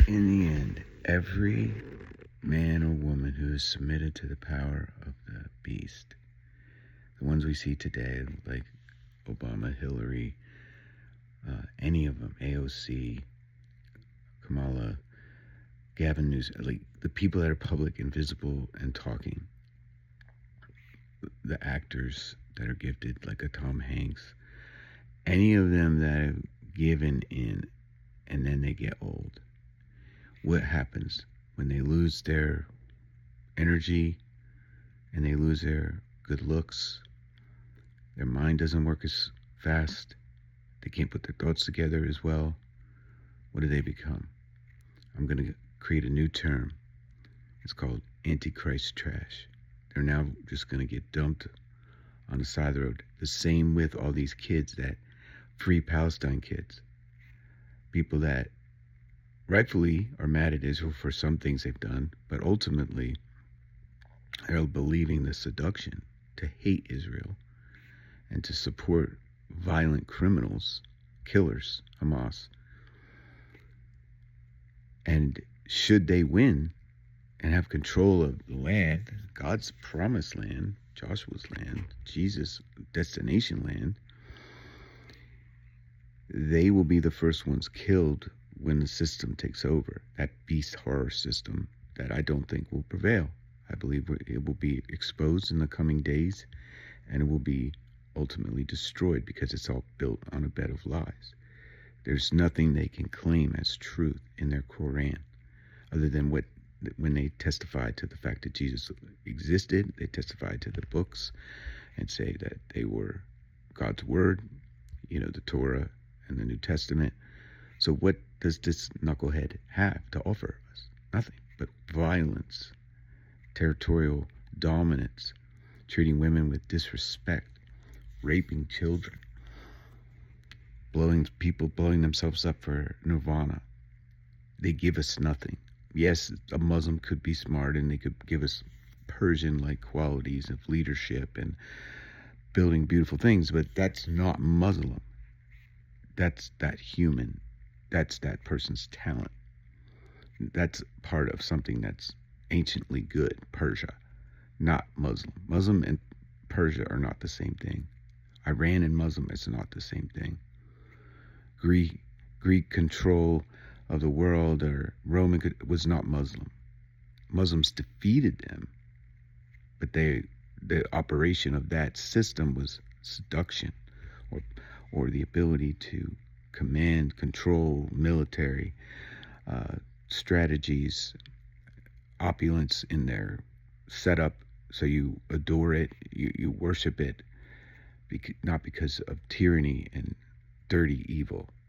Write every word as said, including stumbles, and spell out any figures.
In the end, every man or woman who is submitted to the power of the beast, the ones we see today, like Obama, Hillary, uh, any of them, A O C, Kamala, Gavin Newsom, like the people that are public and visible and talking, the actors that are gifted, like a Tom Hanks, any of them that have given in and then they get old. What happens when they lose their energy and they lose their good looks? Their mind doesn't work as fast. They can't put their thoughts together as well. What do they become? I'm going to create a new term. It's called Antichrist trash. They're now just going to get dumped on the side of the road. The same with all these kids, that free Palestine kids. People that rightfully are mad at Israel for some things they've done, but ultimately are believing the seduction to hate Israel and to support violent criminals, killers, Hamas. And should they win and have control of the land, God's promised land, Joshua's land, Jesus' destination land, they will be the first ones killed when the system takes over, that beast horror system that I don't think will prevail. I believe it will be exposed in the coming days, and it will be ultimately destroyed because it's all built on a bed of lies. There's nothing they can claim as truth in their Quran other than what, when they testify to the fact that Jesus existed, they testify to the books and say that they were God's word, you know, the Torah and the New Testament. So what does this knucklehead have to offer us? Nothing but violence, territorial dominance, treating women with disrespect, raping children, blowing people, blowing themselves up for nirvana. They give us nothing. Yes, a Muslim could be smart and they could give us Persian-like qualities of leadership and building beautiful things, but that's not Muslim. That's that human. That's that person's talent. That's part of something that's anciently good, Persia, not Muslim. Muslim and Persia are not the same thing. Iran and Muslim is not the same thing. Greek, Greek control of the world, or Roman, was not Muslim. Muslims defeated them, but they, the operation of that system was seduction, or, or the ability to command, control, military uh, strategies, opulence in their setup, so you adore it, you, you worship it, bec- not because of tyranny and dirty evil.